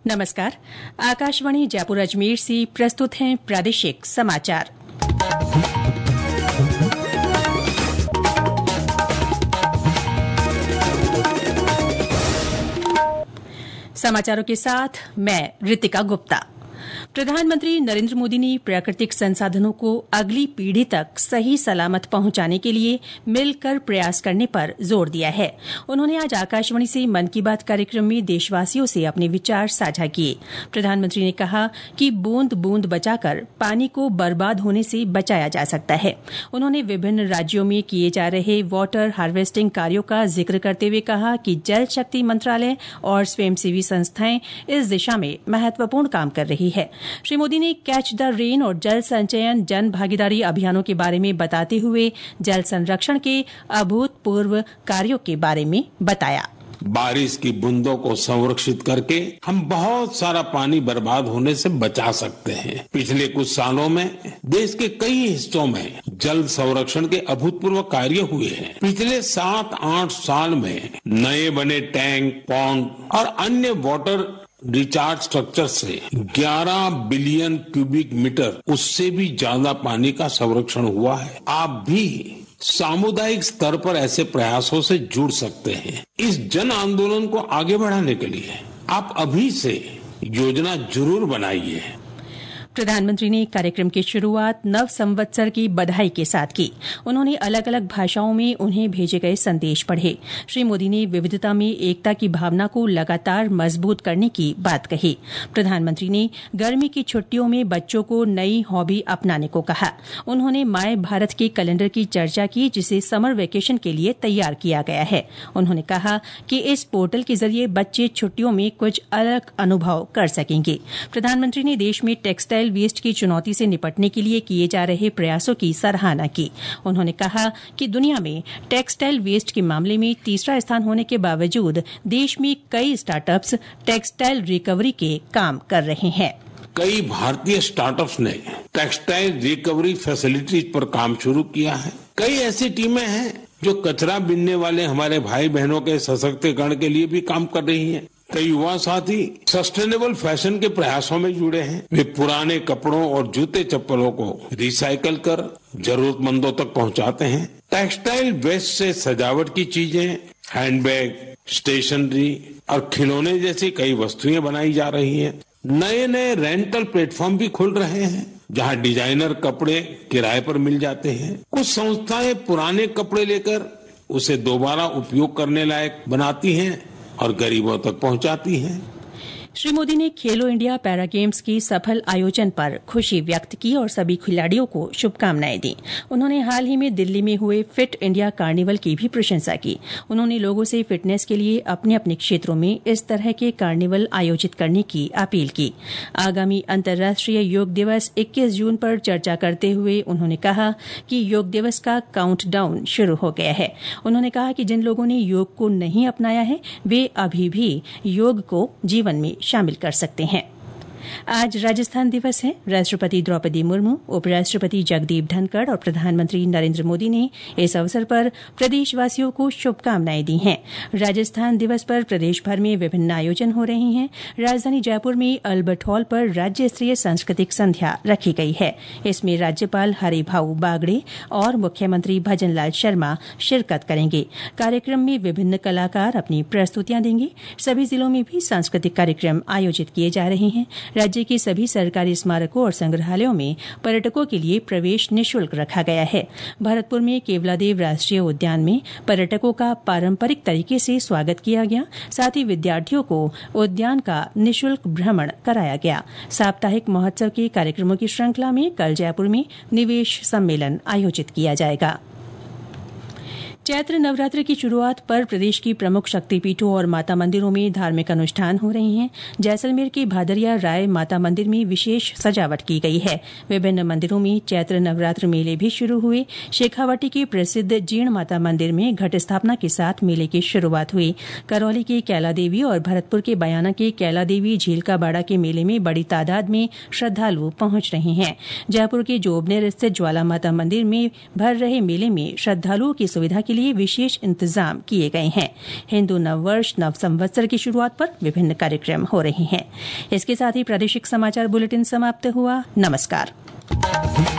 नमस्कार। आकाशवाणी जयपुर अजमेर से प्रस्तुत हैं प्रादेशिक समाचार। समाचारों के साथ मैं ऋतिका गुप्ता। प्रधानमंत्री नरेंद्र मोदी ने प्राकृतिक संसाधनों को अगली पीढ़ी तक सही सलामत पहुंचाने के लिए मिलकर प्रयास करने पर जोर दिया है। उन्होंने आज आकाशवाणी से मन की बात कार्यक्रम में देशवासियों से अपने विचार साझा किए। प्रधानमंत्री ने कहा कि बूंद बूंद बचाकर पानी को बर्बाद होने से बचाया जा सकता है। उन्होंने विभिन्न राज्यों में किए जा रहे वाटर हार्वेस्टिंग कार्यों का जिक्र करते हुए कहा कि जल शक्ति मंत्रालय और स्वयंसेवी संस्थाएं इस दिशा में महत्वपूर्ण काम कर रही है। श्री मोदी ने कैच द रेन और जल संचयन जन भागीदारी अभियानों के बारे में बताते हुए जल संरक्षण के अभूतपूर्व कार्यों के बारे में बताया। बारिश की बूंदों को संरक्षित करके हम बहुत सारा पानी बर्बाद होने से बचा सकते हैं। पिछले कुछ सालों में देश के कई हिस्सों में जल संरक्षण के अभूतपूर्व कार्य हुए हैं। पिछले 7-8 साल में नए बने टैंक, पॉन्ड और अन्य वाटर रिचार्ज स्ट्रक्चर से 11 बिलियन क्यूबिक मीटर उससे भी ज्यादा पानी का संरक्षण हुआ है। आप भी सामुदायिक स्तर पर ऐसे प्रयासों से जुड़ सकते हैं। इस जन आंदोलन को आगे बढ़ाने के लिए आप अभी से योजना जरूर बनाइए। प्रधानमंत्री ने कार्यक्रम की शुरुआत नव संवत्सर की बधाई के साथ की। उन्होंने अलग अलग भाषाओं में उन्हें भेजे गए संदेश पढ़े। श्री मोदी ने विविधता में एकता की भावना को लगातार मजबूत करने की बात कही। प्रधानमंत्री ने गर्मी की छुट्टियों में बच्चों को नई हॉबी अपनाने को कहा। उन्होंने माय भारत के कैलेंडर की चर्चा की, जिसे समर वेकेशन के लिए तैयार किया गया है। उन्होंने कहा कि इस पोर्टल के जरिए बच्चे छुट्टियों में कुछ अलग अनुभव कर सकेंगे। प्रधानमंत्री ने देश में टेक्सटाइल वेस्ट की चुनौती से निपटने के लिए किए जा रहे प्रयासों की सराहना की। उन्होंने कहा कि दुनिया में टेक्सटाइल वेस्ट के मामले में तीसरा स्थान होने के बावजूद देश में कई स्टार्टअप्स टेक्सटाइल रिकवरी के काम कर रहे हैं। कई भारतीय स्टार्टअप्स ने टेक्सटाइल रिकवरी फैसिलिटीज पर काम शुरू किया है। कई ऐसी टीमें हैं जो कचरा बीनने वाले हमारे भाई बहनों के सशक्तिकरण के लिए भी काम कर रही हैं। कई युवा साथी सस्टेनेबल फैशन के प्रयासों में जुड़े हैं। वे पुराने कपड़ों और जूते चप्पलों को रिसाइकल कर जरूरतमंदों तक पहुंचाते हैं। टेक्सटाइल वेस्ट से सजावट की चीजें, हैंडबैग, स्टेशनरी और खिलौने जैसी कई वस्तुएं बनाई जा रही हैं। नए नए रेंटल प्लेटफॉर्म भी खुल रहे हैं, जहां डिजाइनर कपड़े किराए पर मिल जाते हैं। कुछ संस्थाएं पुराने कपड़े लेकर उसे दोबारा उपयोग करने लायक बनाती हैं और गरीबों तक पहुंचाती हैं। श्री मोदी ने खेलो इंडिया पैरा गेम्स के सफल आयोजन पर खुशी व्यक्त की और सभी खिलाड़ियों को शुभकामनाएं दी। उन्होंने हाल ही में दिल्ली में हुए फिट इंडिया कार्निवल की भी प्रशंसा की। उन्होंने लोगों से फिटनेस के लिए अपने अपने क्षेत्रों में इस तरह के कार्निवल आयोजित करने की अपील की। आगामी अंतर्राष्ट्रीय योग दिवस 21 जून पर चर्चा करते हुए उन्होंने कहा कि योग दिवस का काउंटडाउन शुरू हो गया है। उन्होंने कहा कि जिन लोगों ने योग को नहीं अपनाया है वे अभी भी योग को जीवन में शामिल कर सकते हैं। आज राजस्थान दिवस है। राष्ट्रपति द्रौपदी मुर्मू, उपराष्ट्रपति जगदीप धनखड़ और प्रधानमंत्री नरेंद्र मोदी ने इस अवसर पर प्रदेशवासियों को शुभकामनाएं दी हैं। राजस्थान दिवस पर प्रदेश भर में विभिन्न आयोजन हो रहे हैं। राजधानी जयपुर में अल्बर्ट हॉल पर राज्य स्तरीय सांस्कृतिक संध्या रखी गई है। इसमें राज्यपाल हरिभाऊ बागड़े और मुख्यमंत्री भजन लाल शर्मा शिरकत करेंगे। कार्यक्रम में विभिन्न कलाकार अपनी प्रस्तुतियां देंगे। सभी जिलों में भी सांस्कृतिक कार्यक्रम आयोजित किए जा रहे हैं। राज्य के सभी सरकारी स्मारकों और संग्रहालयों में पर्यटकों के लिए प्रवेश निःशुल्क रखा गया है। भरतपुर में केवलादेव राष्ट्रीय उद्यान में पर्यटकों का पारंपरिक तरीके से स्वागत किया गया। साथ ही विद्यार्थियों को उद्यान का निःशुल्क भ्रमण कराया गया। साप्ताहिक महोत्सव के कार्यक्रमों की श्रृंखला में कल जयपुर में निवेश सम्मेलन आयोजित किया जाएगा। चैत्र नवरात्र की शुरुआत पर प्रदेश की प्रमुख शक्तिपीठों और माता मंदिरों में धार्मिक अनुष्ठान हो रहे हैं। जैसलमेर के भादरिया राय माता मंदिर में विशेष सजावट की गई है। विभिन्न मंदिरों में चैत्र नवरात्र मेले भी शुरू हुए। शेखावाटी के प्रसिद्ध जीण माता मंदिर में घट स्थापना के साथ मेले की शुरुआत हुई। करौली के कैला देवी और भरतपुर के बयाना के कैला देवी झीलका बाड़ा के मेले में बड़ी तादाद में श्रद्धालु पहुंच रहे हैं। जयपुर के जोबनेर स्थित ज्वाला माता मंदिर में भर रहे मेले में श्रद्धालुओं की सुविधा के लिए विशेष इंतजाम किए गए हैं। हिंदू नववर्ष नव संवत्सर की शुरुआत पर विभिन्न कार्यक्रम हो रहे हैं। इसके साथ ही प्रादेशिक समाचार बुलेटिन समाप्त हुआ। नमस्कार।